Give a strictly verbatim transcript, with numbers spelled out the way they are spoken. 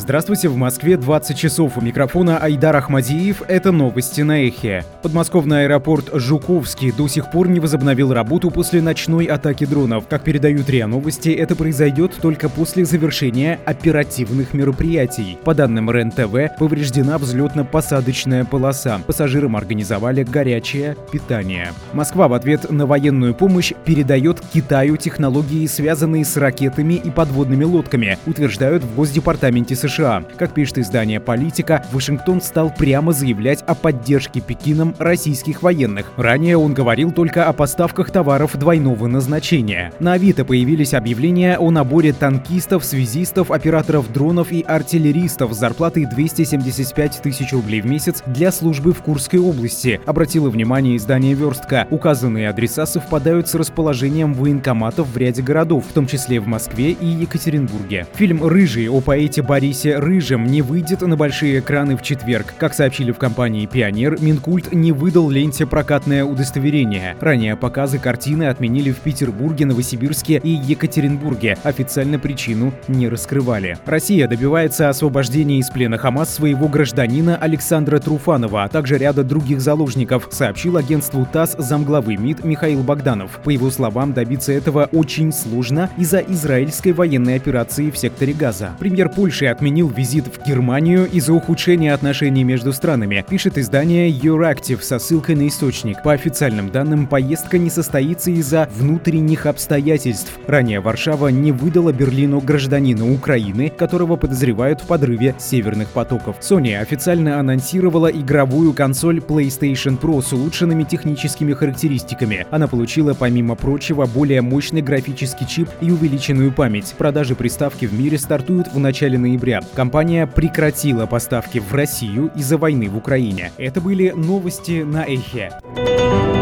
Здравствуйте, в Москве двадцать часов. У микрофона Айдар Ахмадиев. Это новости на Эхе. Подмосковный аэропорт Жуковский до сих пор не возобновил работу после ночной атаки дронов. Как передают РИА Новости, это произойдет только после завершения оперативных мероприятий. По данным РЕН-ТВ, повреждена взлетно-посадочная полоса. Пассажирам организовали горячее питание. Москва в ответ на военную помощь передает Китаю технологии, связанные с ракетами и подводными лодками, утверждают в Госдепартаменте США. Как пишет издание «Политика», Вашингтон стал прямо заявлять о поддержке Пекином российских военных. Ранее он говорил только о поставках товаров двойного назначения. На Авито появились объявления о наборе танкистов, связистов, операторов дронов и артиллеристов с зарплатой двести семьдесят пять тысяч рублей в месяц для службы в Курской области. Обратило внимание издание «Верстка». Указанные адреса совпадают с расположением военкоматов в ряде городов, в том числе в Москве и Екатеринбурге. Фильм «Рыжий» о поэте Борисе Рыжем не выйдет на большие экраны в четверг. Как сообщили в компании «Пионер», Минкульт не выдал ленте прокатное удостоверение. Ранее показы картины отменили в Петербурге, Новосибирске и Екатеринбурге. Официально причину не раскрывали. Россия добивается освобождения из плена ХАМАС своего гражданина Александра Труфанова, а также ряда других заложников, сообщил агентству ТАСС замглавы МИД Михаил Богданов. По его словам, добиться этого очень сложно из-за израильской военной операции в секторе Газа. Премьер Польши отменил визит в Германию из-за ухудшения отношений между странами, пишет издание Euractiv со ссылкой на источник. По официальным данным, поездка не состоится из-за внутренних обстоятельств. Ранее Варшава не выдала Берлину гражданина Украины, которого подозревают в подрыве северных потоков. Sony официально анонсировала игровую консоль PlayStation Pro с улучшенными техническими характеристиками. Она получила, помимо прочего, более мощный графический чип и увеличенную память. Продажи приставки в мире стартуют в начале ноября. Компания прекратила поставки в Россию из-за войны в Украине. Это были новости на Эхе.